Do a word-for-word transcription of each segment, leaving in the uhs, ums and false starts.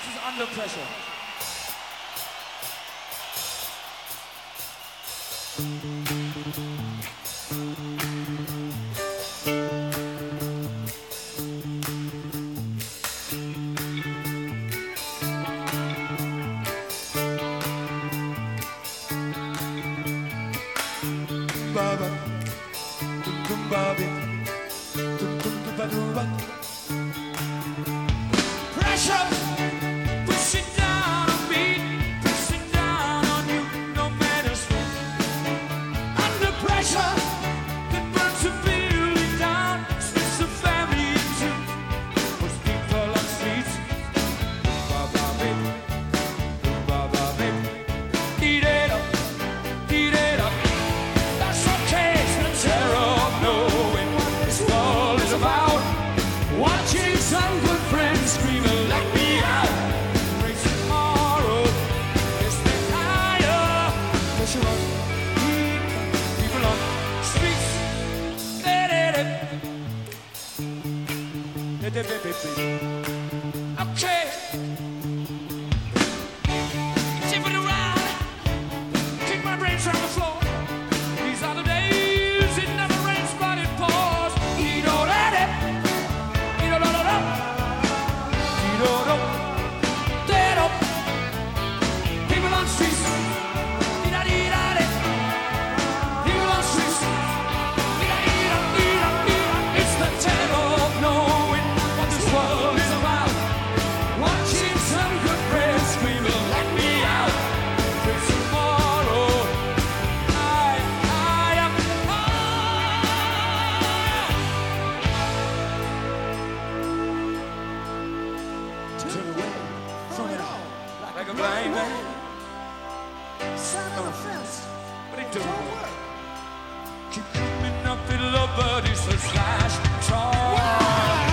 This is Under Pressure. Baba, dum dum babi, dum dum dum ba dum ba. Pressure, pushing down on me, pushing down on you, no matter what. Under pressure, that burns a building down, splits the family in two, puts people on streets. Ba-ba, baby, ba-ba, baby, eat it up, eat it up. That's okay, it's the terror of knowing what this world is about. Watching some good friends screaming, let me out. Race tomorrow, it's the higher. Pressure on people on streets. Okay. Tipping around, kick my brains from the floor. These are the days, it never rains but it pours. You don't let it. You don't know, no. You don't know. Dead up. People on streets. Dee-da-dee-da-dee. People on streets. Dee-da-dee-da-dee-da-dee. It's the terror of knowing what this world is about. Watching some good friends screaming, let me out. It's tomorrow. I, I am Turn away from it all, like a blind man. Sign on the fence, What it but do? it don't work. Keep coming up with love, but it's a slash try. Why?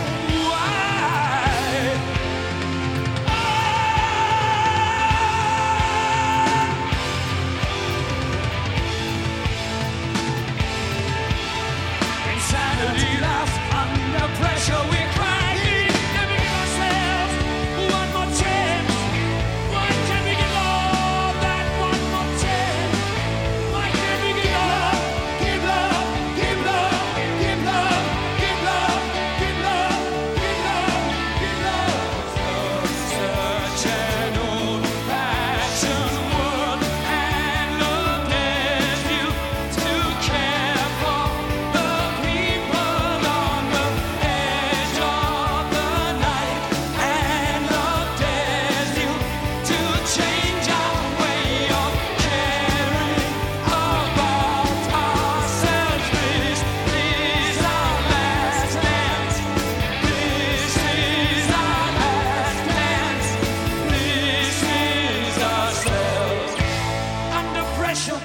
Insanity laughs under pressure. We're crying, never give ourselves one more chance. Why can't we give love that one more chance? Why can't we give love? Give love, give love, give love, give love, give love, give love, give love. Such an old-fashioned world, and look at you to care for the people on the edge of the night, and look at you to change our way of caring about ourselves. This is our last dance. This is our last dance. This is ourselves. Under pressure.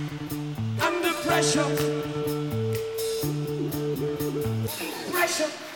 Under pressure. Pressure.